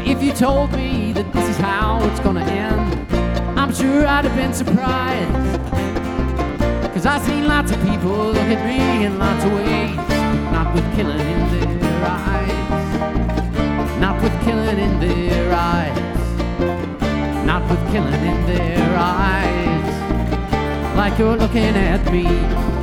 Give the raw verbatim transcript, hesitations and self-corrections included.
If you told me that this is how it's gonna end, I'm sure I'd have been surprised. Cause I've seen lots of people look at me in lots of ways, not with killing in their eyes, not with killing in their eyes, not with killing in their eyes, like you're looking at me.